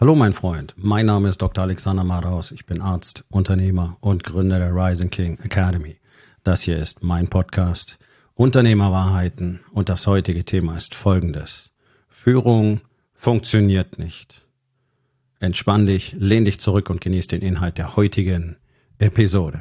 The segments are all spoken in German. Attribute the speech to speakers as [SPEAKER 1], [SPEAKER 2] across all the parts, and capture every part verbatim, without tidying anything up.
[SPEAKER 1] Hallo mein Freund, mein Name ist Doktor Alexander Maraus, ich bin Arzt, Unternehmer und Gründer der Rising King Academy. Das hier ist mein Podcast Unternehmerwahrheiten und das heutige Thema ist folgendes. Führung funktioniert nicht. Entspann dich, lehn dich zurück und genieß den Inhalt der heutigen Episode.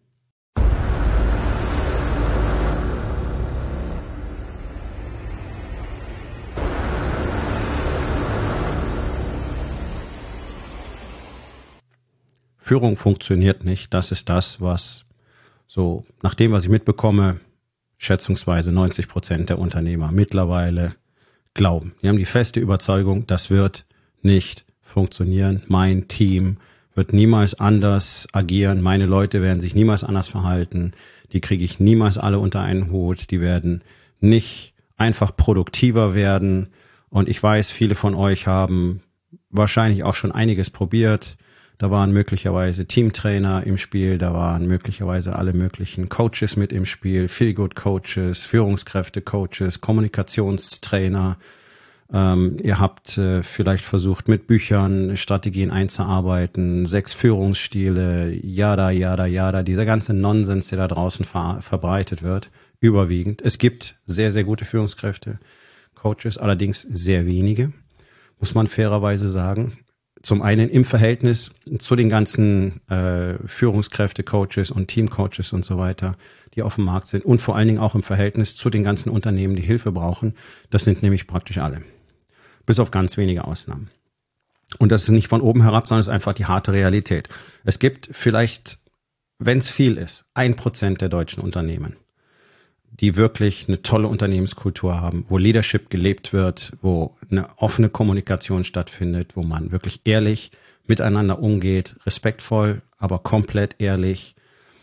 [SPEAKER 1] Führung funktioniert nicht. Das ist das, was so nach dem, was ich mitbekomme, schätzungsweise neunzig Prozent der Unternehmer mittlerweile glauben. Die haben die feste Überzeugung, das wird nicht funktionieren. Mein Team wird niemals anders agieren. Meine Leute werden sich niemals anders verhalten. Die kriege ich niemals alle unter einen Hut. Die werden nicht einfach produktiver werden. Und ich weiß, viele von euch haben wahrscheinlich auch schon einiges probiert. Da waren möglicherweise Teamtrainer im Spiel, da waren möglicherweise alle möglichen Coaches mit im Spiel, Feel-Good-Coaches, Führungskräfte-Coaches, Kommunikationstrainer. Ähm, ihr habt äh, vielleicht versucht, mit Büchern Strategien einzuarbeiten, sechs Führungsstile, yada, yada, yada, dieser ganze Nonsens, der da draußen ver- verbreitet wird, überwiegend. Es gibt sehr, sehr gute Führungskräfte, Coaches, allerdings sehr wenige, muss man fairerweise sagen. Zum einen im Verhältnis zu den ganzen äh, Führungskräfte, Coaches und Teamcoaches und so weiter, die auf dem Markt sind und vor allen Dingen auch im Verhältnis zu den ganzen Unternehmen, die Hilfe brauchen. Das sind nämlich praktisch alle, bis auf ganz wenige Ausnahmen. Und das ist nicht von oben herab, sondern es ist einfach die harte Realität. Es gibt vielleicht, wenn es viel ist, ein Prozent der deutschen Unternehmen, die wirklich eine tolle Unternehmenskultur haben, wo Leadership gelebt wird, wo eine offene Kommunikation stattfindet, wo man wirklich ehrlich miteinander umgeht, respektvoll, aber komplett ehrlich,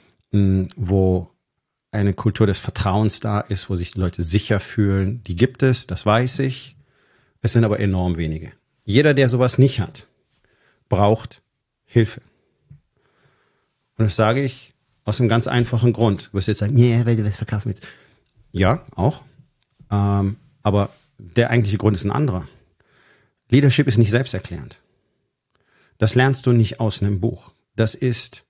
[SPEAKER 1] wo eine Kultur des Vertrauens da ist, wo sich die Leute sicher fühlen. Die gibt es, das weiß ich. Es sind aber enorm wenige. Jeder, der sowas nicht hat, braucht Hilfe. Und das sage ich aus einem ganz einfachen Grund. Du wirst jetzt sagen, ja, yeah, weil du was verkaufen willst. Ja, auch. Ähm, aber der eigentliche Grund ist ein anderer. Leadership ist nicht selbsterklärend. Das lernst du nicht aus einem Buch. Das ist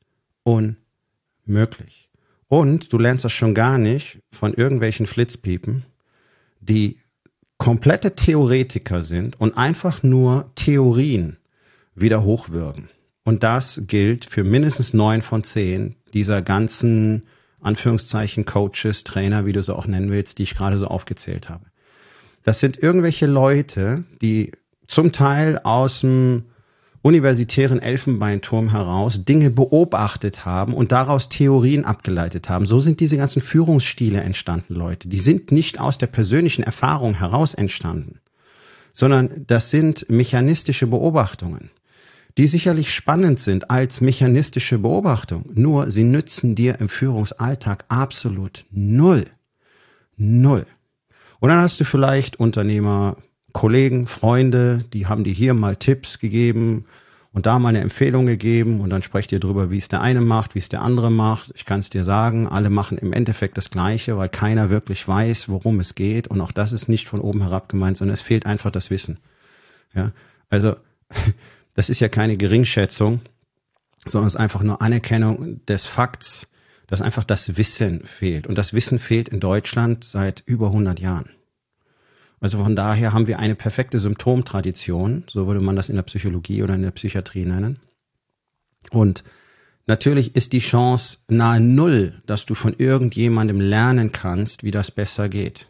[SPEAKER 1] unmöglich. Und du lernst das schon gar nicht von irgendwelchen Flitzpiepen, die komplette Theoretiker sind und einfach nur Theorien wieder hochwürgen. Und das gilt für mindestens neun von zehn dieser ganzen, Anführungszeichen, Coaches, Trainer, wie du so auch nennen willst, die ich gerade so aufgezählt habe. Das sind irgendwelche Leute, die zum Teil aus dem universitären Elfenbeinturm heraus Dinge beobachtet haben und daraus Theorien abgeleitet haben. So sind diese ganzen Führungsstile entstanden, Leute. Die sind nicht aus der persönlichen Erfahrung heraus entstanden, sondern das sind mechanistische Beobachtungen, die sicherlich spannend sind als mechanistische Beobachtung, nur sie nützen dir im Führungsalltag absolut null. Null. Und dann hast du vielleicht Unternehmer, Kollegen, Freunde, die haben dir hier mal Tipps gegeben und da mal eine Empfehlung gegeben und dann sprecht ihr drüber, wie es der eine macht, wie es der andere macht. Ich kann es dir sagen, alle machen im Endeffekt das Gleiche, weil keiner wirklich weiß, worum es geht und auch das ist nicht von oben herab gemeint, sondern es fehlt einfach das Wissen. Ja, also das ist ja keine Geringschätzung, sondern es ist einfach nur Anerkennung des Fakts, dass einfach das Wissen fehlt. Und das Wissen fehlt in Deutschland seit über hundert Jahren. Also von daher haben wir eine perfekte Symptomtradition, so würde man das in der Psychologie oder in der Psychiatrie nennen. Und natürlich ist die Chance nahe null, dass du von irgendjemandem lernen kannst, wie das besser geht.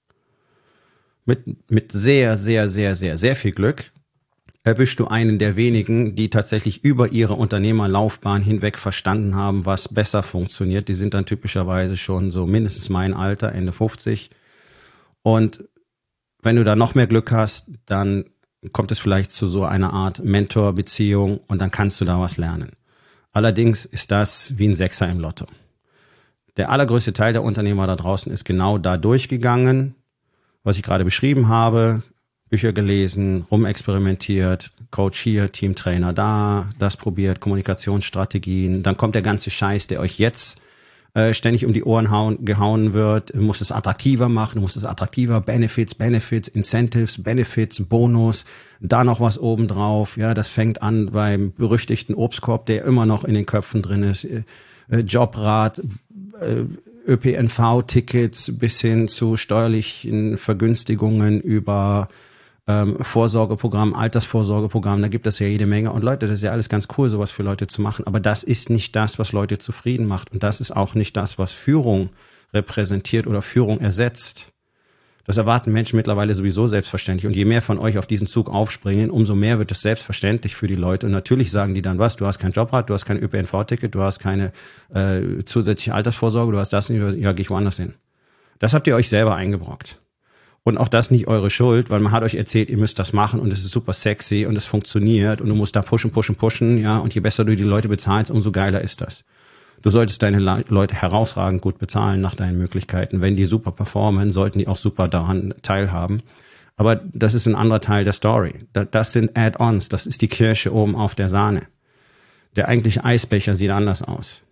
[SPEAKER 1] Mit, mit sehr, sehr, sehr, sehr, sehr viel Glück erwischst du einen der wenigen, die tatsächlich über ihre Unternehmerlaufbahn hinweg verstanden haben, was besser funktioniert. Die sind dann typischerweise schon so mindestens mein Alter, Ende fünfzig. Und wenn du da noch mehr Glück hast, dann kommt es vielleicht zu so einer Art Mentorbeziehung und dann kannst du da was lernen. Allerdings ist das wie ein Sechser im Lotto. Der allergrößte Teil der Unternehmer da draußen ist genau da durchgegangen, was ich gerade beschrieben habe. Bücher gelesen, rumexperimentiert, Coach hier, Teamtrainer da, das probiert, Kommunikationsstrategien. Dann kommt der ganze Scheiß, der euch jetzt äh, ständig um die Ohren hauen, gehauen wird. Du musst es attraktiver machen, du musst es attraktiver, Benefits, Benefits, Incentives, Benefits, Bonus, da noch was obendrauf. Ja, das fängt an beim berüchtigten Obstkorb, der immer noch in den Köpfen drin ist. Äh, Jobrat, äh, Ö P N V-Tickets bis hin zu steuerlichen Vergünstigungen über ähm, Vorsorgeprogramm, Altersvorsorgeprogramm, da gibt es ja jede Menge. Und Leute, das ist ja alles ganz cool, sowas für Leute zu machen. Aber das ist nicht das, was Leute zufrieden macht. Und das ist auch nicht das, was Führung repräsentiert oder Führung ersetzt. Das erwarten Menschen mittlerweile sowieso selbstverständlich. Und je mehr von euch auf diesen Zug aufspringen, umso mehr wird es selbstverständlich für die Leute. Und natürlich sagen die dann was, du hast kein Jobrat, du hast kein Ö P N V-Ticket, du hast keine äh, zusätzliche Altersvorsorge, du hast das nicht, ja, geh ich woanders hin. Das habt ihr euch selber eingebrockt. Und auch das nicht eure Schuld, weil man hat euch erzählt, ihr müsst das machen und es ist super sexy und es funktioniert und du musst da pushen, pushen, pushen, ja. Und je besser du die Leute bezahlst, umso geiler ist das. Du solltest deine Le- Leute herausragend gut bezahlen nach deinen Möglichkeiten. Wenn die super performen, sollten die auch super daran teilhaben. Aber das ist ein anderer Teil der Story. Das sind Add-ons, das ist die Kirsche oben auf der Sahne. Der eigentliche Eisbecher sieht anders aus.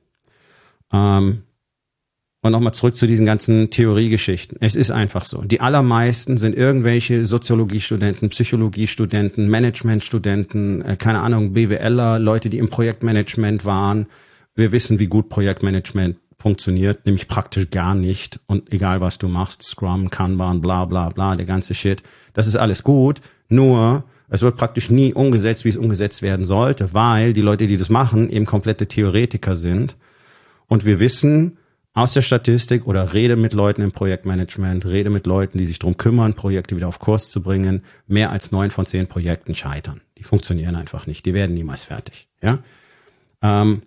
[SPEAKER 1] Ähm, und nochmal zurück zu diesen ganzen Theoriegeschichten. Es ist einfach so. Die allermeisten sind irgendwelche Soziologiestudenten, Psychologiestudenten, Managementstudenten, äh, keine Ahnung, BWLer, Leute, die im Projektmanagement waren. Wir wissen, wie gut Projektmanagement funktioniert, nämlich praktisch gar nicht. Und egal, was du machst, Scrum, Kanban, bla bla bla, der ganze Shit, das ist alles gut. Nur, es wird praktisch nie umgesetzt, wie es umgesetzt werden sollte, weil die Leute, die das machen, eben komplette Theoretiker sind. Und wir wissen aus der Statistik oder rede mit Leuten im Projektmanagement, rede mit Leuten, die sich drum kümmern, Projekte wieder auf Kurs zu bringen, mehr als neun von zehn Projekten scheitern. Die funktionieren einfach nicht, die werden niemals fertig. Ja. Ähm,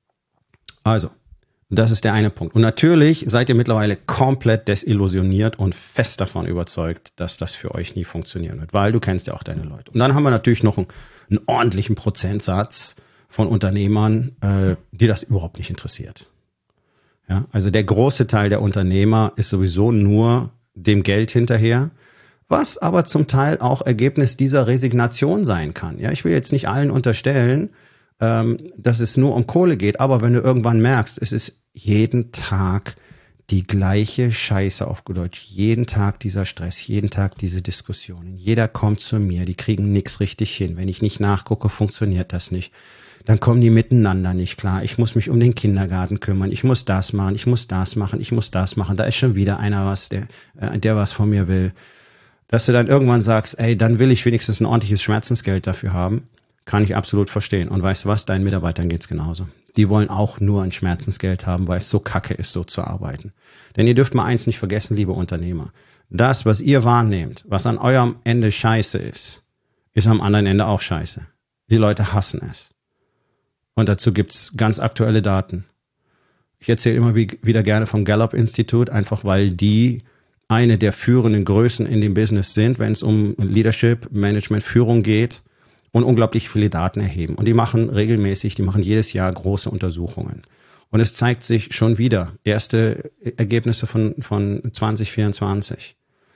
[SPEAKER 1] Also, das ist der eine Punkt. Und natürlich seid ihr mittlerweile komplett desillusioniert und fest davon überzeugt, dass das für euch nie funktionieren wird, weil du kennst ja auch deine Leute. Und dann haben wir natürlich noch einen, einen ordentlichen Prozentsatz von Unternehmern, äh, die das überhaupt nicht interessiert. Ja, also der große Teil der Unternehmer ist sowieso nur dem Geld hinterher, was aber zum Teil auch Ergebnis dieser Resignation sein kann. Ja, ich will jetzt nicht allen unterstellen, dass es nur um Kohle geht, aber wenn du irgendwann merkst, es ist jeden Tag die gleiche Scheiße auf gut Deutsch, jeden Tag dieser Stress, jeden Tag diese Diskussionen, jeder kommt zu mir, die kriegen nichts richtig hin, wenn ich nicht nachgucke, funktioniert das nicht, dann kommen die miteinander nicht klar, ich muss mich um den Kindergarten kümmern, ich muss das machen, ich muss das machen, ich muss das machen, da ist schon wieder einer was, der, der was von mir will, dass du dann irgendwann sagst, ey, dann will ich wenigstens ein ordentliches Schmerzensgeld dafür haben. Kann ich absolut verstehen. Und weißt du was, deinen Mitarbeitern geht's genauso. Die wollen auch nur ein Schmerzensgeld haben, weil es so kacke ist, so zu arbeiten. Denn ihr dürft mal eins nicht vergessen, liebe Unternehmer. Das, was ihr wahrnehmt, was an eurem Ende scheiße ist, ist am anderen Ende auch scheiße. Die Leute hassen es. Und dazu gibt's ganz aktuelle Daten. Ich erzähle immer wieder gerne vom Gallup-Institut, einfach weil die eine der führenden Größen in dem Business sind, wenn es um Leadership, Management, Führung geht. Und unglaublich viele Daten erheben. Und die machen regelmäßig, die machen jedes Jahr große Untersuchungen. Und es zeigt sich schon wieder erste Ergebnisse von, von zwanzig vierundzwanzig.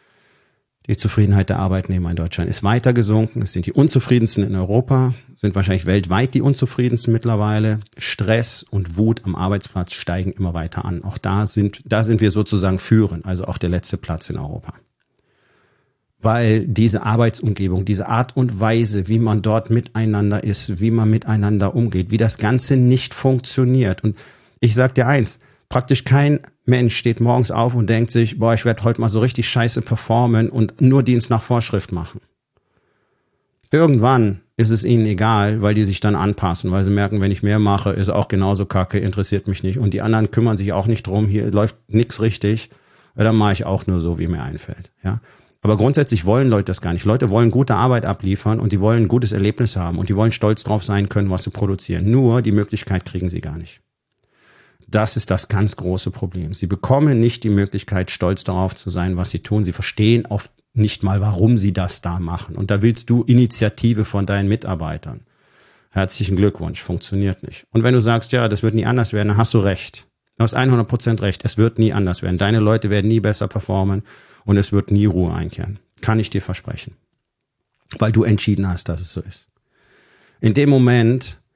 [SPEAKER 1] Die Zufriedenheit der Arbeitnehmer in Deutschland ist weiter gesunken. Es sind die unzufriedensten in Europa, sind wahrscheinlich weltweit die unzufriedensten mittlerweile. Stress und Wut am Arbeitsplatz steigen immer weiter an. Auch da sind, da sind wir sozusagen führend, also auch der letzte Platz in Europa. Weil diese Arbeitsumgebung, diese Art und Weise, wie man dort miteinander ist, wie man miteinander umgeht, wie das Ganze nicht funktioniert. Und ich sag dir eins, praktisch kein Mensch steht morgens auf und denkt sich, boah, ich werde heute mal so richtig scheiße performen und nur Dienst nach Vorschrift machen. Irgendwann ist es ihnen egal, weil die sich dann anpassen, weil sie merken, wenn ich mehr mache, ist auch genauso kacke, interessiert mich nicht. Und die anderen kümmern sich auch nicht drum, hier läuft nichts richtig, dann mache ich auch nur so, wie mir einfällt, ja. Aber grundsätzlich wollen Leute das gar nicht. Leute wollen gute Arbeit abliefern und die wollen ein gutes Erlebnis haben und die wollen stolz drauf sein können, was sie produzieren. Nur die Möglichkeit kriegen sie gar nicht. Das ist das ganz große Problem. Sie bekommen nicht die Möglichkeit, stolz darauf zu sein, was sie tun. Sie verstehen oft nicht mal, warum sie das da machen. Und da willst du Initiative von deinen Mitarbeitern. Herzlichen Glückwunsch, funktioniert nicht. Und wenn du sagst, ja, das wird nie anders werden, dann hast du recht. Du hast hundert Prozent recht, es wird nie anders werden. Deine Leute werden nie besser performen. Und es wird nie Ruhe einkehren. Kann ich dir versprechen. Weil du entschieden hast, dass es so ist. In dem Moment,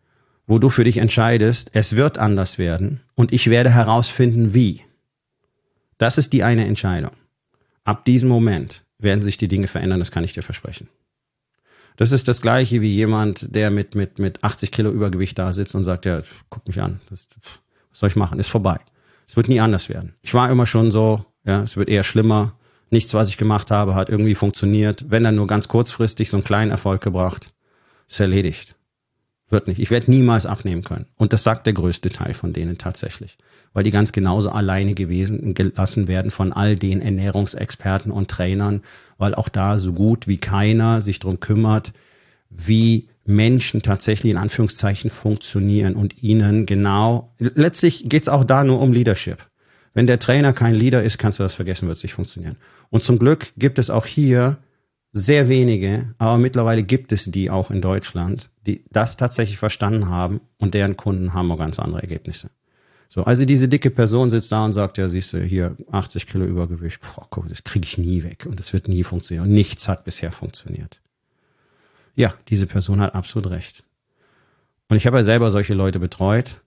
[SPEAKER 1] wo du für dich entscheidest, es wird anders werden und ich werde herausfinden, wie. Das ist die eine Entscheidung. Ab diesem Moment werden sich die Dinge verändern, das kann ich dir versprechen. Das ist das Gleiche wie jemand, der mit, mit, mit achtzig Kilo Übergewicht da sitzt und sagt, ja, guck mich an, das, was soll ich machen, ist vorbei. Es wird nie anders werden. Ich war immer schon so, ja, es wird eher schlimmer. Nichts, was ich gemacht habe, hat irgendwie funktioniert. Wenn dann nur ganz kurzfristig so einen kleinen Erfolg gebracht, ist erledigt. Wird nicht. Ich werde niemals abnehmen können. Und das sagt der größte Teil von denen tatsächlich. Weil die ganz genauso alleine gewesen gelassen werden von all den Ernährungsexperten und Trainern, weil auch da so gut wie keiner sich drum kümmert, wie Menschen tatsächlich in Anführungszeichen funktionieren und ihnen genau, letztlich geht's auch da nur um Leadership. Wenn der Trainer kein Leader ist, kannst du das vergessen, wird es nicht funktionieren. Und zum Glück gibt es auch hier sehr wenige, aber mittlerweile gibt es die auch in Deutschland, die das tatsächlich verstanden haben und deren Kunden haben auch ganz andere Ergebnisse. So, also diese dicke Person sitzt da und sagt, ja, siehst du, hier achtzig Kilo Übergewicht, boah, guck, das kriege ich nie weg und das wird nie funktionieren. Und nichts hat bisher funktioniert. Ja, diese Person hat absolut recht. Und ich habe ja selber solche Leute betreut.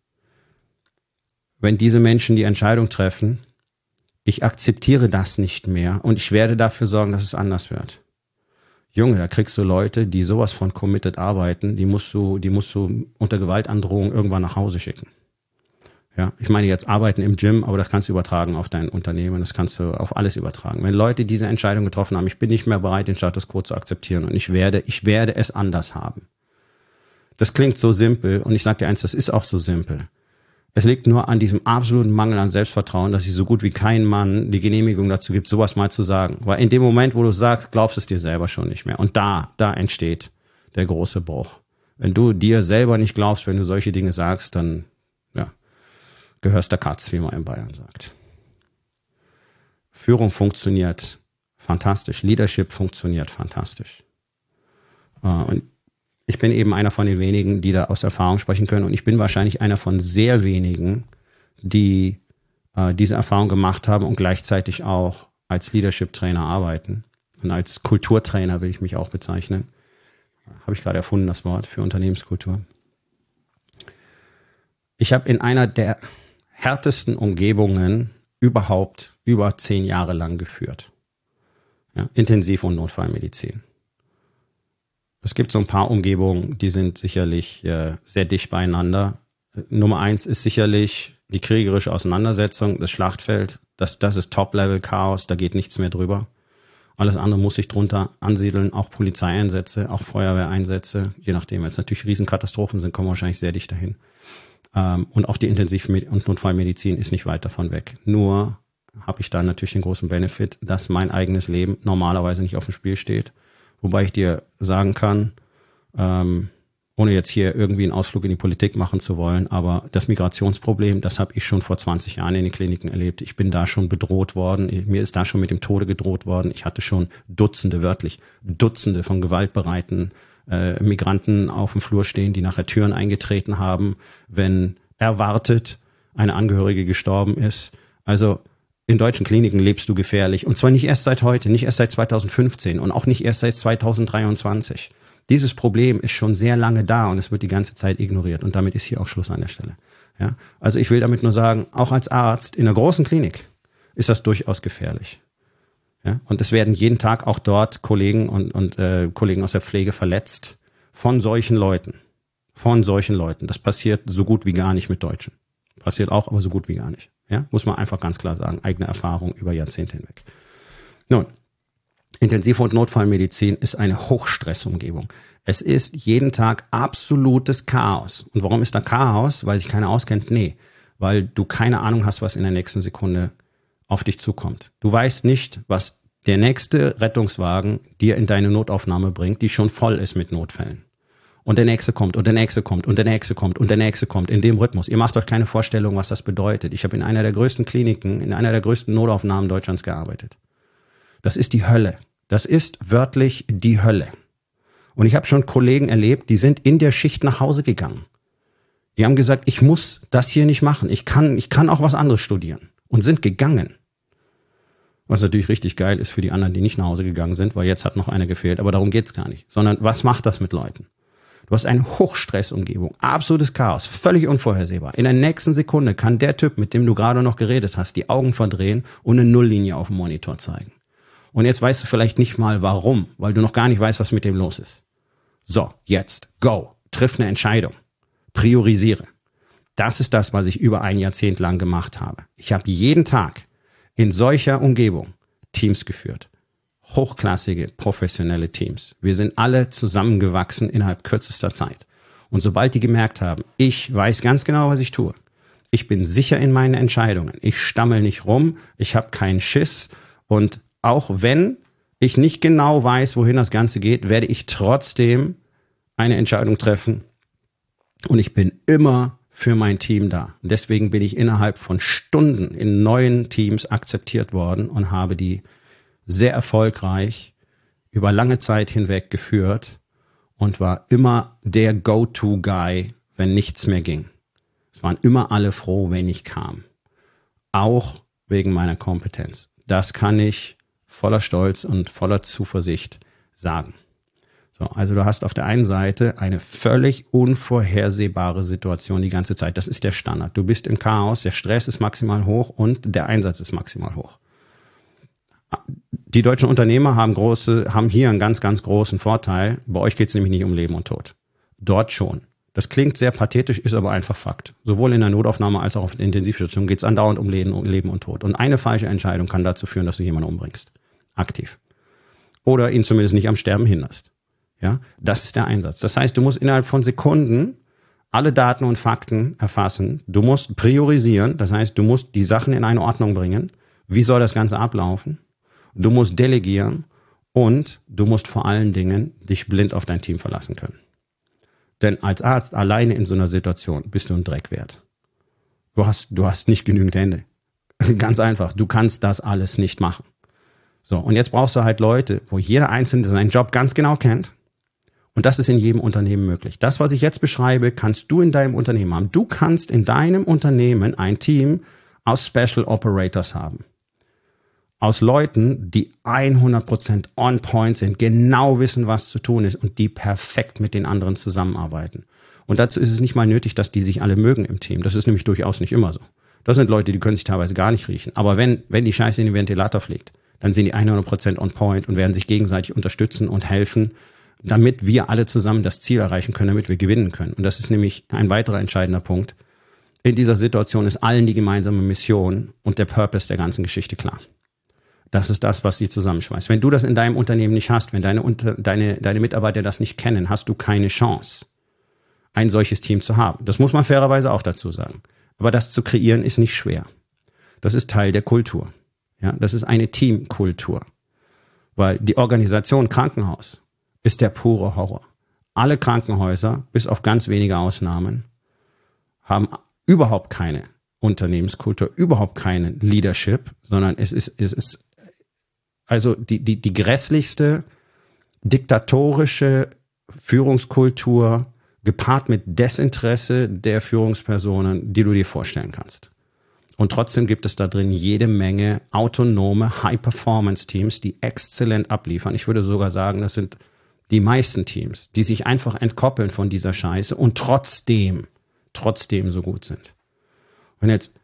[SPEAKER 1] Wenn diese Menschen die Entscheidung treffen, ich akzeptiere das nicht mehr und ich werde dafür sorgen, dass es anders wird. Junge, da kriegst du Leute, die sowas von committed arbeiten, die musst du, die musst du unter Gewaltandrohung irgendwann nach Hause schicken. Ja, ich meine jetzt arbeiten im Gym, aber das kannst du übertragen auf dein Unternehmen, das kannst du auf alles übertragen. Wenn Leute diese Entscheidung getroffen haben, ich bin nicht mehr bereit, den Status quo zu akzeptieren und ich werde, ich werde es anders haben. Das klingt so simpel und ich sage dir eins, das ist auch so simpel. Es liegt nur an diesem absoluten Mangel an Selbstvertrauen, dass sich so gut wie kein Mann die Genehmigung dazu gibt, sowas mal zu sagen. Weil in dem Moment, wo du sagst, glaubst du es dir selber schon nicht mehr. Und da, da entsteht der große Bruch. Wenn du dir selber nicht glaubst, wenn du solche Dinge sagst, dann ja, gehörst der Katz, wie man in Bayern sagt. Führung funktioniert fantastisch. Leadership funktioniert fantastisch. Und ich bin eben einer von den wenigen, die da aus Erfahrung sprechen können. Und ich bin wahrscheinlich einer von sehr wenigen, die äh, diese Erfahrung gemacht haben und gleichzeitig auch als Leadership-Trainer arbeiten. Und als Kulturtrainer will ich mich auch bezeichnen. Habe ich gerade erfunden, das Wort für Unternehmenskultur. Ich habe in einer der härtesten Umgebungen überhaupt über zehn Jahre lang geführt. Ja, Intensiv- und Notfallmedizin. Es gibt so ein paar Umgebungen, die sind sicherlich äh, sehr dicht beieinander. Nummer eins ist sicherlich die kriegerische Auseinandersetzung, das Schlachtfeld. Das, das ist Top-Level-Chaos, da geht nichts mehr drüber. Alles andere muss sich drunter ansiedeln, auch Polizeieinsätze, auch Feuerwehreinsätze. Je nachdem, wenn es natürlich Riesenkatastrophen sind, kommen wir wahrscheinlich sehr dicht dahin. Ähm, und auch die Intensiv- und Notfallmedizin ist nicht weit davon weg. Nur habe ich da natürlich den großen Benefit, dass mein eigenes Leben normalerweise nicht auf dem Spiel steht. Wobei ich dir sagen kann, ähm, ohne jetzt hier irgendwie einen Ausflug in die Politik machen zu wollen, aber das Migrationsproblem, das habe ich schon vor zwanzig Jahren in den Kliniken erlebt. Ich bin da schon bedroht worden. Mir ist da schon mit dem Tode gedroht worden. Ich hatte schon Dutzende, wörtlich Dutzende von gewaltbereiten äh, Migranten auf dem Flur stehen, die nachher Türen eingetreten haben, wenn erwartet eine Angehörige gestorben ist. Also in deutschen Kliniken lebst du gefährlich. Und zwar nicht erst seit heute, nicht erst seit zweitausendfünfzehn und auch nicht erst seit zweitausenddreiundzwanzig. Dieses Problem ist schon sehr lange da und es wird die ganze Zeit ignoriert. Und damit ist hier auch Schluss an der Stelle. Ja? Also ich will damit nur sagen, auch als Arzt in einer großen Klinik ist das durchaus gefährlich. Ja? Und es werden jeden Tag auch dort Kollegen und, und äh, Kollegen aus der Pflege verletzt von solchen Leuten. Von solchen Leuten. Das passiert so gut wie gar nicht mit Deutschen. Passiert auch, aber so gut wie gar nicht. Ja, muss man einfach ganz klar sagen. Eigene Erfahrung über Jahrzehnte hinweg. Nun, Intensiv- und Notfallmedizin ist eine Hochstressumgebung. Es ist jeden Tag absolutes Chaos. Und warum ist da Chaos? Weil sich keiner auskennt? Nee, weil du keine Ahnung hast, was in der nächsten Sekunde auf dich zukommt. Du weißt nicht, was der nächste Rettungswagen dir in deine Notaufnahme bringt, die schon voll ist mit Notfällen. Und der nächste kommt und der nächste kommt und der nächste kommt und der nächste kommt in dem Rhythmus. Ihr macht euch keine Vorstellung, was das bedeutet. Ich habe in einer der größten Kliniken, in einer der größten Notaufnahmen Deutschlands gearbeitet. Das ist die Hölle. Das ist wörtlich die Hölle. Und ich habe schon Kollegen erlebt, die sind in der Schicht nach Hause gegangen. Die haben gesagt, ich muss das hier nicht machen. Ich kann, ich kann auch was anderes studieren. Und sind gegangen. Was natürlich richtig geil ist für die anderen, die nicht nach Hause gegangen sind, weil jetzt hat noch einer gefehlt. Aber darum geht's gar nicht. Sondern was macht das mit Leuten? Du hast eine Hochstressumgebung, absolutes Chaos, völlig unvorhersehbar. In der nächsten Sekunde kann der Typ, mit dem du gerade noch geredet hast, die Augen verdrehen und eine Nulllinie auf dem Monitor zeigen. Und jetzt weißt du vielleicht nicht mal warum, weil du noch gar nicht weißt, was mit dem los ist. So, jetzt, go, triff eine Entscheidung, priorisiere. Das ist das, was ich über ein Jahrzehnt lang gemacht habe. Ich habe jeden Tag in solcher Umgebung Teams geführt. Hochklassige, professionelle Teams. Wir sind alle zusammengewachsen innerhalb kürzester Zeit. Und sobald die gemerkt haben, ich weiß ganz genau, was ich tue. Ich bin sicher in meinen Entscheidungen. Ich stammel nicht rum. Ich habe keinen Schiss. Und auch wenn ich nicht genau weiß, wohin das Ganze geht, werde ich trotzdem eine Entscheidung treffen. Und ich bin immer für mein Team da. Deswegen bin ich innerhalb von Stunden in neuen Teams akzeptiert worden und habe die sehr erfolgreich über lange Zeit hinweg geführt und war immer der Go-To-Guy, wenn nichts mehr ging. Es waren immer alle froh, wenn ich kam. Auch wegen meiner Kompetenz. Das kann ich voller Stolz und voller Zuversicht sagen. So, also du hast auf der einen Seite eine völlig unvorhersehbare Situation die ganze Zeit. Das ist der Standard. Du bist im Chaos, der Stress ist maximal hoch und der Einsatz ist maximal hoch. Die deutschen Unternehmer haben große, haben hier einen ganz, ganz großen Vorteil. Bei euch geht es nämlich nicht um Leben und Tod. Dort schon. Das klingt sehr pathetisch, ist aber einfach Fakt. Sowohl in der Notaufnahme als auch auf der Intensivstation geht es andauernd um Leben, um Leben und Tod. Und eine falsche Entscheidung kann dazu führen, dass du jemanden umbringst. Aktiv. Oder ihn zumindest nicht am Sterben hinderst. Ja, das ist der Einsatz. Das heißt, du musst innerhalb von Sekunden alle Daten und Fakten erfassen. Du musst priorisieren. Das heißt, du musst die Sachen in eine Ordnung bringen. Wie soll das Ganze ablaufen? Du musst delegieren und du musst vor allen Dingen dich blind auf dein Team verlassen können. Denn als Arzt alleine in so einer Situation bist du ein Dreck wert. Du hast, du hast nicht genügend Hände. Ganz einfach, du kannst das alles nicht machen. So, und jetzt brauchst du halt Leute, wo jeder Einzelne seinen Job ganz genau kennt. Und das ist in jedem Unternehmen möglich. Das, was ich jetzt beschreibe, kannst du in deinem Unternehmen haben. Du kannst in deinem Unternehmen ein Team aus Special Operators haben. Aus Leuten, die hundert Prozent on point sind, genau wissen, was zu tun ist und die perfekt mit den anderen zusammenarbeiten. Und dazu ist es nicht mal nötig, dass die sich alle mögen im Team. Das ist nämlich durchaus nicht immer so. Das sind Leute, die können sich teilweise gar nicht riechen. Aber wenn, wenn die Scheiße in den Ventilator fliegt, dann sind die hundert Prozent on point und werden sich gegenseitig unterstützen und helfen, damit wir alle zusammen das Ziel erreichen können, damit wir gewinnen können. Und das ist nämlich ein weiterer entscheidender Punkt. In dieser Situation ist allen die gemeinsame Mission und der Purpose der ganzen Geschichte klar. Das ist das, was sie zusammenschweißt. Wenn du das in deinem Unternehmen nicht hast, wenn deine, Unter- deine, deine Mitarbeiter das nicht kennen, hast du keine Chance, ein solches Team zu haben. Das muss man fairerweise auch dazu sagen. Aber das zu kreieren ist nicht schwer. Das ist Teil der Kultur. Ja, das ist eine Teamkultur. Weil die Organisation Krankenhaus ist der pure Horror. Alle Krankenhäuser, bis auf ganz wenige Ausnahmen, haben überhaupt keine Unternehmenskultur, überhaupt keinen Leadership, sondern es ist, es ist also die, die, die grässlichste diktatorische Führungskultur gepaart mit Desinteresse der Führungspersonen, die du dir vorstellen kannst. Und trotzdem gibt es da drin jede Menge autonome High-Performance-Teams, die exzellent abliefern. Ich würde sogar sagen, das sind die meisten Teams, die sich einfach entkoppeln von dieser Scheiße und trotzdem, trotzdem so gut sind. Und jetzt,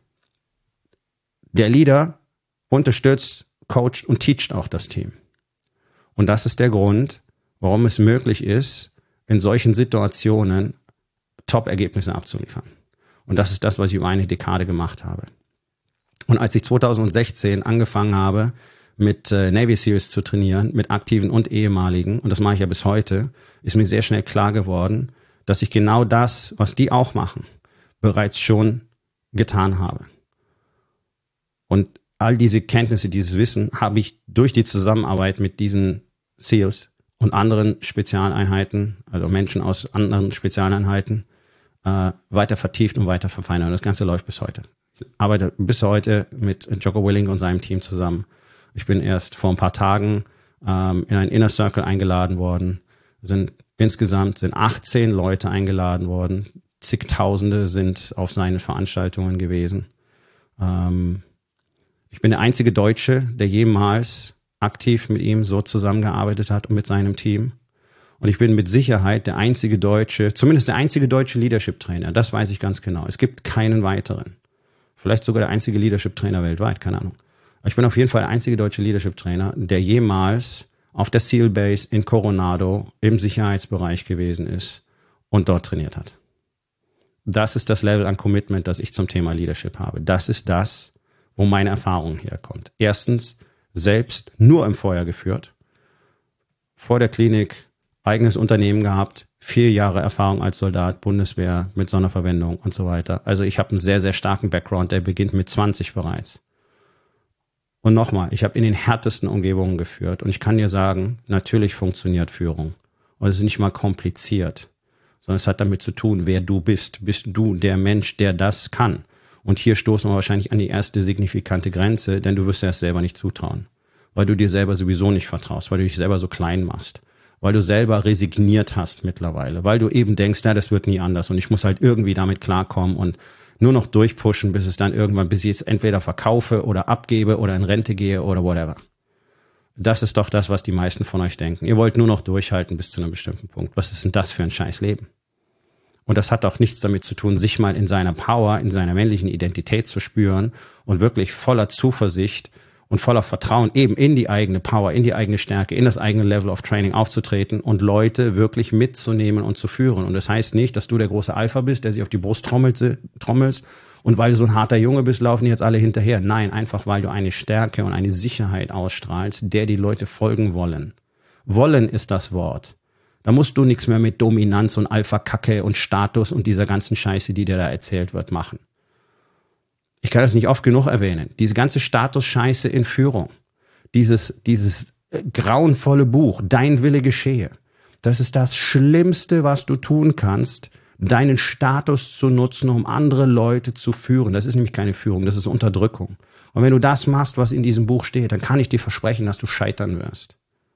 [SPEAKER 1] der Leader unterstützt, coacht und teacht auch das Team. Und das ist der Grund, warum es möglich ist, in solchen Situationen Top-Ergebnisse abzuliefern. Und das ist das, was ich über eine Dekade gemacht habe. Und als ich zweitausendsechzehn angefangen habe, mit äh, Navy Seals zu trainieren, mit aktiven und ehemaligen, und das mache ich ja bis heute, ist mir sehr schnell klar geworden, dass ich genau das, was die auch machen, bereits schon getan habe. Und all diese Kenntnisse, dieses Wissen habe ich durch die Zusammenarbeit mit diesen SEALs und anderen Spezialeinheiten, also Menschen aus anderen Spezialeinheiten, äh, weiter vertieft und weiter verfeinert. Und das Ganze läuft bis heute. Ich arbeite bis heute mit Jocko Willink und seinem Team zusammen. Ich bin erst vor ein paar Tagen ähm, in einen Inner Circle eingeladen worden. Sind insgesamt sind achtzehn Leute eingeladen worden. Zigtausende sind auf seine Veranstaltungen gewesen. Ähm, ich bin der einzige Deutsche, der jemals aktiv mit ihm so zusammengearbeitet hat und mit seinem Team. Und ich bin mit Sicherheit der einzige deutsche, zumindest der einzige deutsche Leadership-Trainer. Das weiß ich ganz genau. Es gibt keinen weiteren. Vielleicht sogar der einzige Leadership-Trainer weltweit, keine Ahnung. Aber ich bin auf jeden Fall der einzige deutsche Leadership-Trainer, der jemals auf der SEAL Base in Coronado im Sicherheitsbereich gewesen ist und dort trainiert hat. Das ist das Level an Commitment, das ich zum Thema Leadership habe. Das ist das, wo meine Erfahrung herkommt. Erstens, selbst nur im Feuer geführt, vor der Klinik, eigenes Unternehmen gehabt, vier Jahre Erfahrung als Soldat, Bundeswehr mit Sonderverwendung und so weiter. Also ich habe einen sehr, sehr starken Background, der beginnt mit zwanzig bereits. Und nochmal, ich habe in den härtesten Umgebungen geführt und ich kann dir sagen, natürlich funktioniert Führung. Und es ist nicht mal kompliziert, sondern es hat damit zu tun, wer du bist. Bist du der Mensch, der das kann? Und hier stoßen wir wahrscheinlich an die erste signifikante Grenze, denn du wirst dir das selber nicht zutrauen, weil du dir selber sowieso nicht vertraust, weil du dich selber so klein machst, weil du selber resigniert hast mittlerweile, weil du eben denkst, na, das wird nie anders und ich muss halt irgendwie damit klarkommen und nur noch durchpushen, bis es dann irgendwann, bis ich es entweder verkaufe oder abgebe oder in Rente gehe oder whatever. Das ist doch das, was die meisten von euch denken. Ihr wollt nur noch durchhalten bis zu einem bestimmten Punkt. Was ist denn das für ein scheiß Leben? Und das hat auch nichts damit zu tun, sich mal in seiner Power, in seiner männlichen Identität zu spüren und wirklich voller Zuversicht und voller Vertrauen eben in die eigene Power, in die eigene Stärke, in das eigene Level of Training aufzutreten und Leute wirklich mitzunehmen und zu führen. Und das heißt nicht, dass du der große Alpha bist, der sich auf die Brust trommelt, trommelst und weil du so ein harter Junge bist, laufen jetzt alle hinterher. Nein, einfach weil du eine Stärke und eine Sicherheit ausstrahlst, der die Leute folgen wollen. Wollen ist das Wort. Da musst du nichts mehr mit Dominanz und Alpha-Kacke und Status und dieser ganzen Scheiße, die dir da erzählt wird, machen. Ich kann das nicht oft genug erwähnen. Diese ganze Status-Scheiße in Führung, dieses, dieses grauenvolle Buch, Dein Wille geschehe, das ist das Schlimmste, was du tun kannst, deinen Status zu nutzen, um andere Leute zu führen. Das ist nämlich keine Führung, das ist Unterdrückung. Und wenn du das machst, was in diesem Buch steht, dann kann ich dir versprechen, dass du scheitern wirst.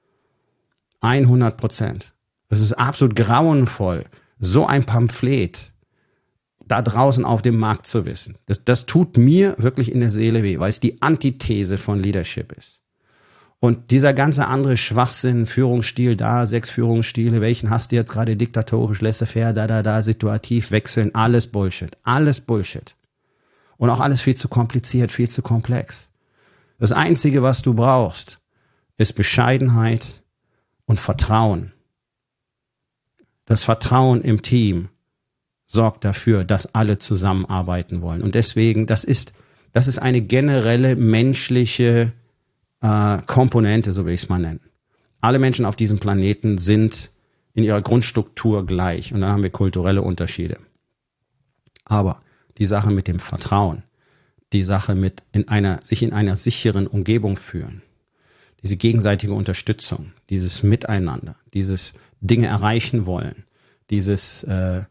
[SPEAKER 1] hundert Prozent. Das ist absolut grauenvoll, so ein Pamphlet da draußen auf dem Markt zu wissen. Das, das tut mir wirklich in der Seele weh, weil es die Antithese von Leadership ist. Und dieser ganze andere Schwachsinn, Führungsstil da, sechs Führungsstile, welchen hast du jetzt gerade diktatorisch, laissez-faire, da, da, da, situativ, wechseln, alles Bullshit, alles Bullshit. Und auch alles viel zu kompliziert, viel zu komplex. Das Einzige, was du brauchst, ist Bescheidenheit und Vertrauen. Das Vertrauen im Team sorgt dafür, dass alle zusammenarbeiten wollen. Und deswegen, das ist, das ist eine generelle menschliche äh, Komponente, so will ich es mal nennen. Alle Menschen auf diesem Planeten sind in ihrer Grundstruktur gleich. Und dann haben wir kulturelle Unterschiede. Aber die Sache mit dem Vertrauen, die Sache mit in einer, sich in einer sicheren Umgebung fühlen, diese gegenseitige Unterstützung, dieses Miteinander, dieses Dinge erreichen wollen, dieses äh,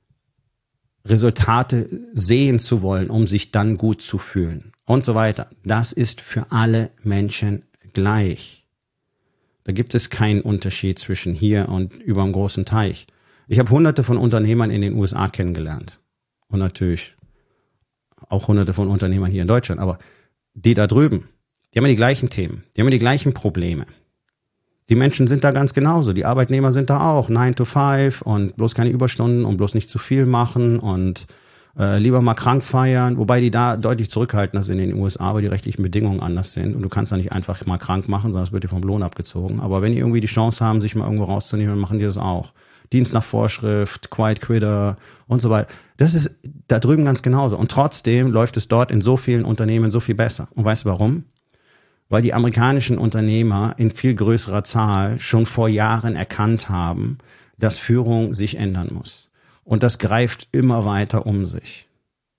[SPEAKER 1] Resultate sehen zu wollen, um sich dann gut zu fühlen und so weiter. Das ist für alle Menschen gleich. Da gibt es keinen Unterschied zwischen hier und über dem großen Teich. Ich habe hunderte von Unternehmern in den U S A kennengelernt und natürlich auch hunderte von Unternehmern hier in Deutschland, aber die da drüben, die haben die gleichen Themen, die haben die gleichen Probleme. Die Menschen sind da ganz genauso, die Arbeitnehmer sind da auch, nine to five und bloß keine Überstunden und bloß nicht zu viel machen und äh, lieber mal krank feiern, wobei die da deutlich zurückhaltender sind in den U S A, weil die rechtlichen Bedingungen anders sind und du kannst da nicht einfach mal krank machen, sondern es wird dir vom Lohn abgezogen. Aber wenn die irgendwie die Chance haben, sich mal irgendwo rauszunehmen, dann machen die das auch. Dienst nach Vorschrift, Quiet Quitter und so weiter. Das ist da drüben ganz genauso. Und trotzdem läuft es dort in so vielen Unternehmen so viel besser. Und weißt du warum? Weil die amerikanischen Unternehmer in viel größerer Zahl schon vor Jahren erkannt haben, dass Führung sich ändern muss. Und das greift immer weiter um sich.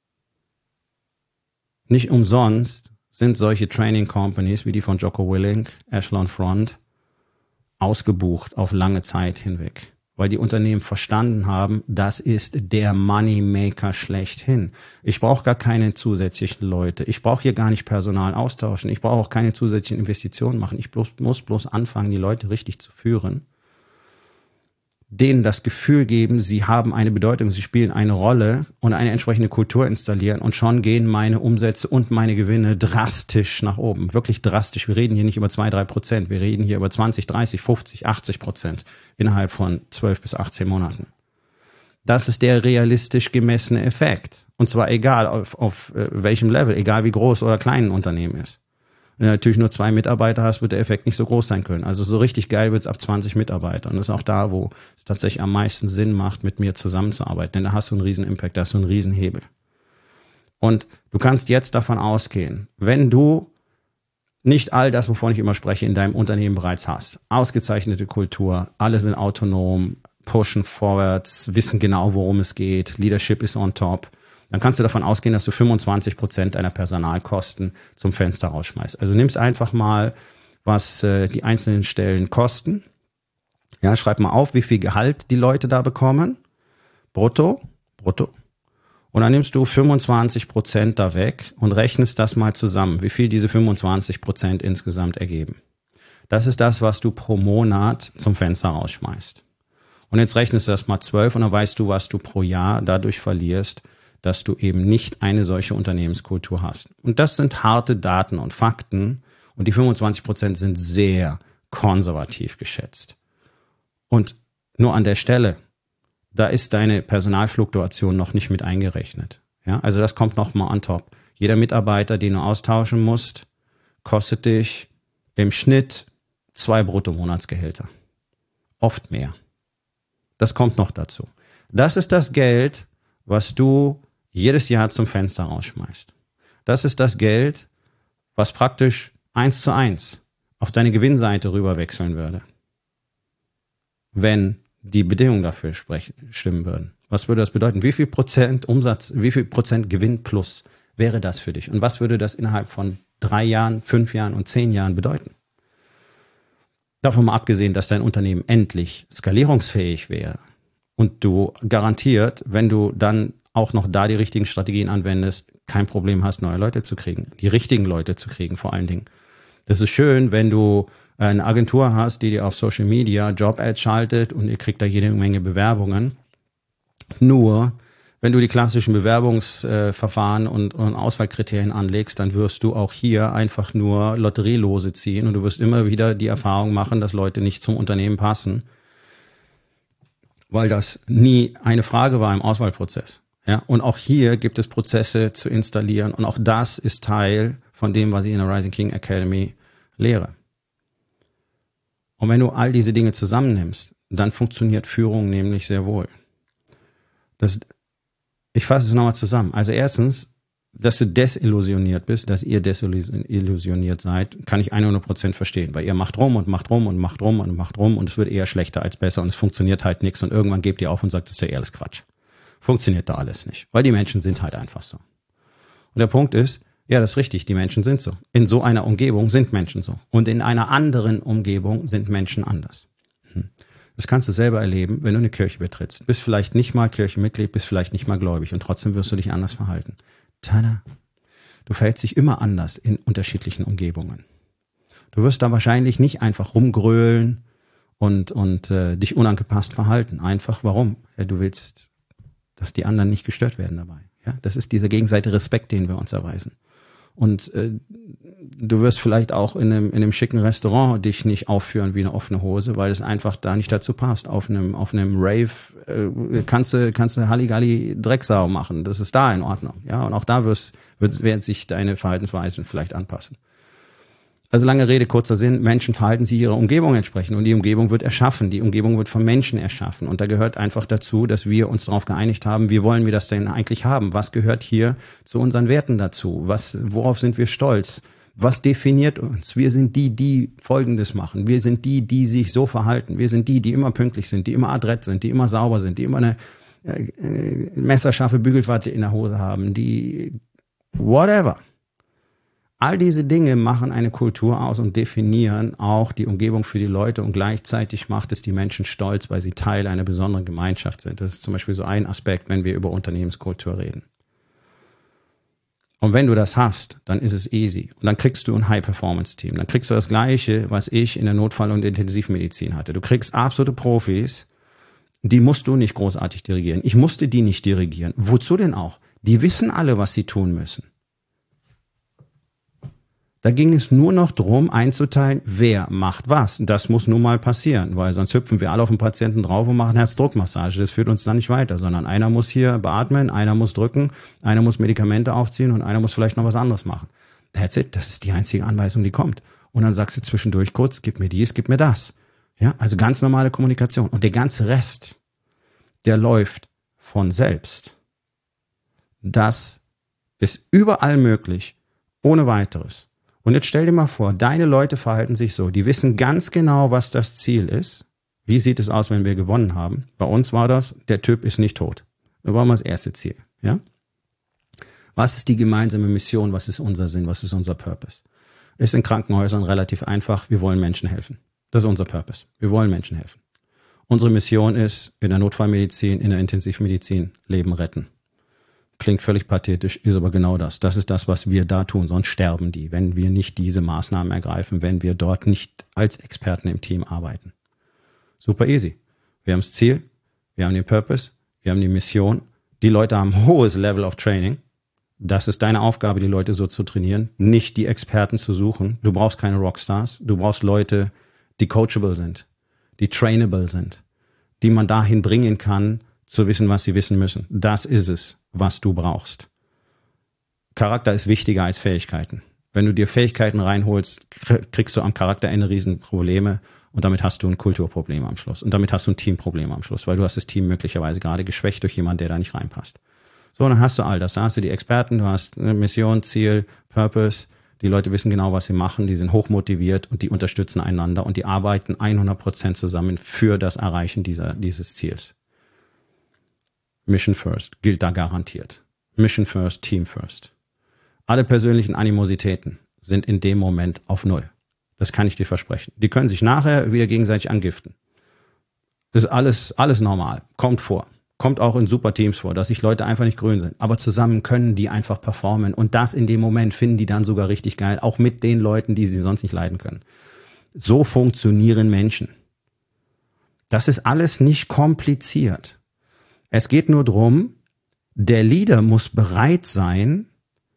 [SPEAKER 1] Nicht umsonst sind solche Training Companies wie die von Jocko Willink, Echelon Front, ausgebucht auf lange Zeit hinweg. Weil die Unternehmen verstanden haben, das ist der Moneymaker schlechthin. Ich brauche gar keine zusätzlichen Leute. Ich brauche hier gar nicht Personal austauschen. Ich brauche auch keine zusätzlichen Investitionen machen. Ich bloß, muss bloß anfangen, die Leute richtig zu führen. denen das Gefühl geben, sie haben eine Bedeutung, sie spielen eine Rolle und eine entsprechende Kultur installieren und schon gehen meine Umsätze und meine Gewinne drastisch nach oben. Wirklich drastisch. Wir reden hier nicht über zwei, drei Prozent. Wir reden hier über zwanzig, dreißig, fünfzig, achtzig Prozent innerhalb von zwölf bis achtzehn Monaten. Das ist der realistisch gemessene Effekt. Und zwar egal auf, auf äh, welchem Level, egal wie groß oder klein ein Unternehmen ist. Wenn du natürlich nur zwei Mitarbeiter hast, wird der Effekt nicht so groß sein können. Also so richtig geil wird es ab zwanzig Mitarbeiter. Und das ist auch da, wo es tatsächlich am meisten Sinn macht, mit mir zusammenzuarbeiten. Denn da hast du einen riesen Impact, da hast du einen riesen Hebel. Und du kannst jetzt davon ausgehen, wenn du nicht all das, wovon ich immer spreche, in deinem Unternehmen bereits hast. Ausgezeichnete Kultur, alle sind autonom, pushen vorwärts, wissen genau, worum es geht, Leadership is on top. Dann kannst du davon ausgehen, dass du fünfundzwanzig Prozent deiner Personalkosten zum Fenster rausschmeißt. Also nimmst einfach mal, was äh, die einzelnen Stellen kosten. Ja, schreib mal auf, wie viel Gehalt die Leute da bekommen. Brutto, brutto. Und dann nimmst du fünfundzwanzig Prozent da weg und rechnest das mal zusammen, wie viel diese fünfundzwanzig Prozent insgesamt ergeben. Das ist das, was du pro Monat zum Fenster rausschmeißt. Und jetzt rechnest du das mal zwölf und dann weißt du, was du pro Jahr dadurch verlierst, dass du eben nicht eine solche Unternehmenskultur hast. Und das sind harte Daten und Fakten und die fünfundzwanzig Prozent sind sehr konservativ geschätzt. Und nur an der Stelle, da ist deine Personalfluktuation noch nicht mit eingerechnet. Ja, also das kommt noch mal on top. Jeder Mitarbeiter, den du austauschen musst, kostet dich im Schnitt zwei Bruttomonatsgehälter. Oft mehr. Das kommt noch dazu. Das ist das Geld, was du jedes Jahr zum Fenster rausschmeißt. Das ist das Geld, was praktisch eins zu eins auf deine Gewinnseite rüber wechseln würde, wenn die Bedingungen dafür sprechen, stimmen würden. Was würde das bedeuten? Wie viel Prozent Umsatz, wie viel Prozent Gewinn plus wäre das für dich? Und was würde das innerhalb von drei Jahren, fünf Jahren und zehn Jahren bedeuten? Davon mal abgesehen, dass dein Unternehmen endlich skalierungsfähig wäre und du garantiert, wenn du dann auch noch da die richtigen Strategien anwendest, kein Problem hast, neue Leute zu kriegen, die richtigen Leute zu kriegen vor allen Dingen. Das ist schön, wenn du eine Agentur hast, die dir auf Social Media Job-Ads schaltet und ihr kriegt da jede Menge Bewerbungen. Nur, wenn du die klassischen Bewerbungsverfahren und, und Auswahlkriterien anlegst, dann wirst du auch hier einfach nur Lotterielose ziehen und du wirst immer wieder die Erfahrung machen, dass Leute nicht zum Unternehmen passen, weil das nie eine Frage war im Auswahlprozess. Ja, und auch hier gibt es Prozesse zu installieren und auch das ist Teil von dem, was ich in der Rising King Academy lehre. Und wenn du all diese Dinge zusammennimmst, dann funktioniert Führung nämlich sehr wohl. Das, ich fasse es nochmal zusammen. Also erstens, dass du desillusioniert bist, dass ihr desillusioniert seid, kann ich hundert Prozent verstehen, weil ihr macht rum und macht rum und macht rum und macht rum und es wird eher schlechter als besser und es funktioniert halt nichts und irgendwann gebt ihr auf und sagt, das ist ja alles Quatsch. Funktioniert da alles nicht, weil die Menschen sind halt einfach so. Und der Punkt ist, ja, das ist richtig, die Menschen sind so. In so einer Umgebung sind Menschen so. Und in einer anderen Umgebung sind Menschen anders. Das kannst du selber erleben, wenn du eine Kirche betrittst. Bist vielleicht nicht mal Kirchenmitglied, bist vielleicht nicht mal gläubig und trotzdem wirst du dich anders verhalten. Tada! Du verhältst dich immer anders in unterschiedlichen Umgebungen. Du wirst da wahrscheinlich nicht einfach rumgrölen und, und äh, dich unangepasst verhalten. Einfach, warum? Ja, du willst, dass die anderen nicht gestört werden dabei. Ja, das ist dieser gegenseitige Respekt, den wir uns erweisen. Und äh, du wirst vielleicht auch in einem, in einem schicken Restaurant dich nicht aufführen wie eine offene Hose, weil es einfach da nicht dazu passt. Auf einem, auf einem Rave äh, kannst du, kannst du Halligalli Drecksau machen. Das ist da in Ordnung. Ja, und auch da wirst, wird, werden sich deine Verhaltensweisen vielleicht anpassen. Also lange Rede, kurzer Sinn, Menschen verhalten sich ihrer Umgebung entsprechend und die Umgebung wird erschaffen, die Umgebung wird von Menschen erschaffen und da gehört einfach dazu, dass wir uns darauf geeinigt haben, wie wollen wir das denn eigentlich haben, was gehört hier zu unseren Werten dazu, was, worauf sind wir stolz, was definiert uns, wir sind die, die Folgendes machen, wir sind die, die sich so verhalten, wir sind die, die immer pünktlich sind, die immer adrett sind, die immer sauber sind, die immer eine äh, messerscharfe Bügelfalte in der Hose haben, die whatever. All diese Dinge machen eine Kultur aus und definieren auch die Umgebung für die Leute und gleichzeitig macht es die Menschen stolz, weil sie Teil einer besonderen Gemeinschaft sind. Das ist zum Beispiel so ein Aspekt, wenn wir über Unternehmenskultur reden. Und wenn du das hast, dann ist es easy. Und dann kriegst du ein High-Performance-Team. Dann kriegst du das Gleiche, was ich in der Notfall- und Intensivmedizin hatte. Du kriegst absolute Profis, Die musst du nicht großartig dirigieren. Ich musste die nicht dirigieren. Wozu denn auch? Die wissen alle, was sie tun müssen. Da ging es nur noch darum, einzuteilen, wer macht was. Das muss nun mal passieren, weil sonst hüpfen wir alle auf den Patienten drauf und machen Herzdruckmassage. Das führt uns dann nicht weiter, sondern einer muss hier beatmen, einer muss drücken, einer muss Medikamente aufziehen und einer muss vielleicht noch was anderes machen. That's it. Das ist die einzige Anweisung, die kommt. Und dann sagst du zwischendurch kurz, gib mir dies, gib mir das. Ja, also ganz normale Kommunikation. Und der ganze Rest, der läuft von selbst. Das ist überall möglich, ohne weiteres. Und jetzt stell dir mal vor, deine Leute verhalten sich so. Die wissen ganz genau, was das Ziel ist. Wie sieht es aus, wenn wir gewonnen haben? Bei uns war das, der Typ ist nicht tot. Das war mal das erste Ziel. Ja? Was ist die gemeinsame Mission? Was ist unser Sinn? Was ist unser Purpose? Ist in Krankenhäusern relativ einfach. Wir wollen Menschen helfen. Das ist unser Purpose. Wir wollen Menschen helfen. Unsere Mission ist, in der Notfallmedizin, in der Intensivmedizin, Leben retten. Klingt völlig pathetisch, ist aber genau das. Das ist das, was wir da tun, sonst sterben die, wenn wir nicht diese Maßnahmen ergreifen, wenn wir dort nicht als Experten im Team arbeiten. Super easy. Wir haben das Ziel, wir haben den Purpose, wir haben die Mission. Die Leute haben ein hohes Level of Training. Das ist deine Aufgabe, die Leute so zu trainieren, nicht die Experten zu suchen. Du brauchst keine Rockstars, du brauchst Leute, die coachable sind, die trainable sind, die man dahin bringen kann, zu wissen, was sie wissen müssen. Das ist es, was du brauchst. Charakter ist wichtiger als Fähigkeiten. Wenn du dir Fähigkeiten reinholst, kriegst du am Charakterende Riesenprobleme und damit hast du ein Kulturproblem am Schluss. Und damit hast du ein Teamproblem am Schluss, weil du hast das Team möglicherweise gerade geschwächt durch jemanden, der da nicht reinpasst. So, dann hast du all das. Da hast du die Experten, du hast eine Mission, Ziel, Purpose. Die Leute wissen genau, was sie machen, die sind hochmotiviert und die unterstützen einander und die arbeiten hundert Prozent zusammen für das Erreichen dieser, dieses Ziels. Mission first gilt da garantiert. Mission first, Team first. Alle persönlichen Animositäten sind in dem Moment auf Null. Das kann ich dir versprechen. Die können sich nachher wieder gegenseitig angiften. Das ist alles, alles normal. Kommt vor. Kommt auch in super Teams vor, dass sich Leute einfach nicht grün sind. Aber zusammen können die einfach performen. Und das in dem Moment finden die dann sogar richtig geil. Auch mit den Leuten, die sie sonst nicht leiden können. So funktionieren Menschen. Das ist alles nicht kompliziert. Es geht nur drum, der Leader muss bereit sein,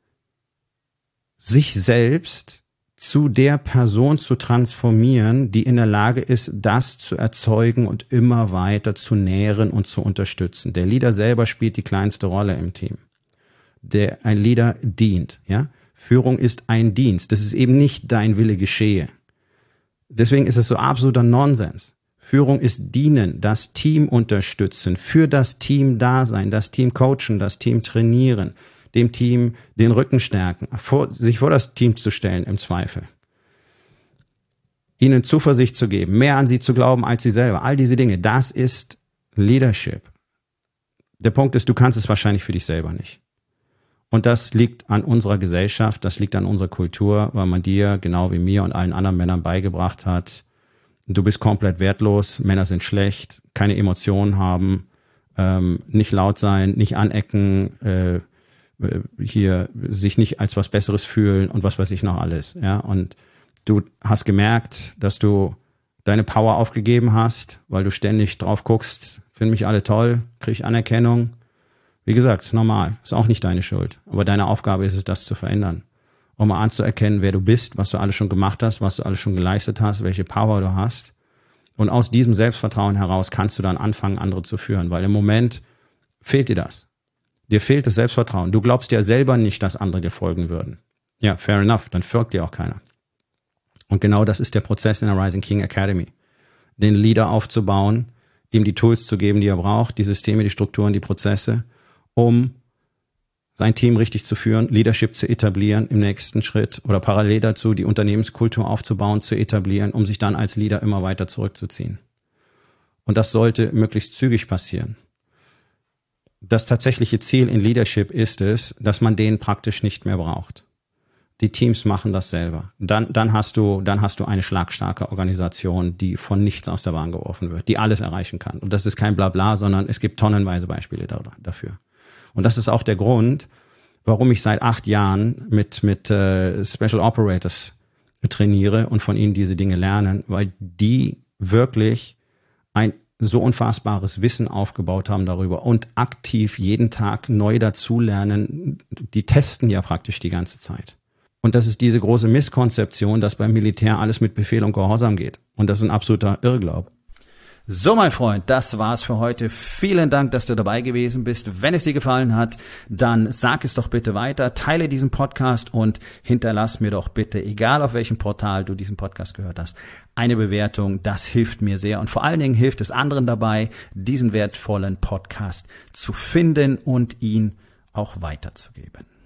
[SPEAKER 1] sich selbst zu der Person zu transformieren, die in der Lage ist, das zu erzeugen und immer weiter zu nähren und zu unterstützen. Der Leader selber spielt die kleinste Rolle im Team. Der, ein Leader dient, ja. Führung ist ein Dienst. Das ist eben nicht dein Wille geschehe. Deswegen ist es so absoluter Nonsens. Führung ist dienen, das Team unterstützen, für das Team da sein, das Team coachen, das Team trainieren, dem Team den Rücken stärken, vor, sich vor das Team zu stellen im Zweifel. Ihnen Zuversicht zu geben, mehr an sie zu glauben als sie selber. All diese Dinge, das ist Leadership. Der Punkt ist, du kannst es wahrscheinlich für dich selber nicht. Und das liegt an unserer Gesellschaft, das liegt an unserer Kultur, weil man dir, genau wie mir und allen anderen Männern beigebracht hat, du bist komplett wertlos, Männer sind schlecht, keine Emotionen haben, ähm, nicht laut sein, nicht anecken, äh, hier sich nicht als was Besseres fühlen und was weiß ich noch alles. Ja, und du hast gemerkt, dass du deine Power aufgegeben hast, weil du ständig drauf guckst, finden mich alle toll, krieg ich Anerkennung. Wie gesagt, ist normal, ist auch nicht deine Schuld. Aber deine Aufgabe ist es, das zu verändern. Um mal anzuerkennen, wer du bist, was du alles schon gemacht hast, was du alles schon geleistet hast, welche Power du hast. Und aus diesem Selbstvertrauen heraus kannst du dann anfangen, andere zu führen. Weil im Moment fehlt dir das. Dir fehlt das Selbstvertrauen. Du glaubst ja selber nicht, dass andere dir folgen würden. Ja, fair enough, dann folgt dir auch keiner. Und genau das ist der Prozess in der Rising King Academy. Den Leader aufzubauen, ihm die Tools zu geben, die er braucht, die Systeme, die Strukturen, die Prozesse, um sein Team richtig zu führen, Leadership zu etablieren im nächsten Schritt oder parallel dazu die Unternehmenskultur aufzubauen, zu etablieren, um sich dann als Leader immer weiter zurückzuziehen. Und das sollte möglichst zügig passieren. Das tatsächliche Ziel in Leadership ist es, dass man den praktisch nicht mehr braucht. Die Teams machen das selber. Dann, dann hast du, dann hast du eine schlagstarke Organisation, die von nichts aus der Bahn geworfen wird, die alles erreichen kann. Und das ist kein Blabla, sondern es gibt tonnenweise Beispiele dafür. Und das ist auch der Grund, warum ich seit acht Jahren mit, mit äh, Special Operators trainiere und von ihnen diese Dinge lernen, weil die wirklich ein so unfassbares Wissen aufgebaut haben darüber und aktiv jeden Tag neu dazulernen. Die testen ja praktisch die ganze Zeit. Und das ist diese große Misskonzeption, dass beim Militär alles mit Befehl und Gehorsam geht. Und das ist ein absoluter Irrglaube.
[SPEAKER 2] So, mein Freund, das war's für heute. Vielen Dank, dass du dabei gewesen bist. Wenn es dir gefallen hat, dann sag es doch bitte weiter, teile diesen Podcast und hinterlass mir doch bitte, egal auf welchem Portal du diesen Podcast gehört hast, eine Bewertung. Das hilft mir sehr und vor allen Dingen hilft es anderen dabei, diesen wertvollen Podcast zu finden und ihn auch weiterzugeben.